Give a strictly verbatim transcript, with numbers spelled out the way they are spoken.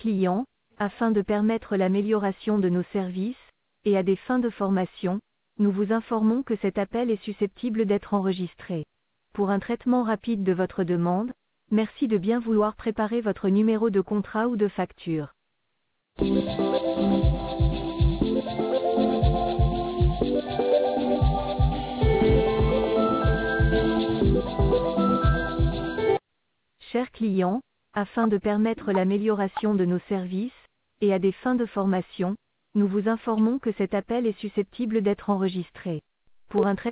clients, afin de permettre l'amélioration de nos services, et à des fins de formation, nous vous informons que cet appel est susceptible d'être enregistré. Pour un traitement rapide de votre demande, merci de bien vouloir préparer votre numéro de contrat ou de facture. Chers clients, afin de permettre l'amélioration de nos services, et à des fins de formation, nous vous informons que cet appel est susceptible d'être enregistré. Pour un traitement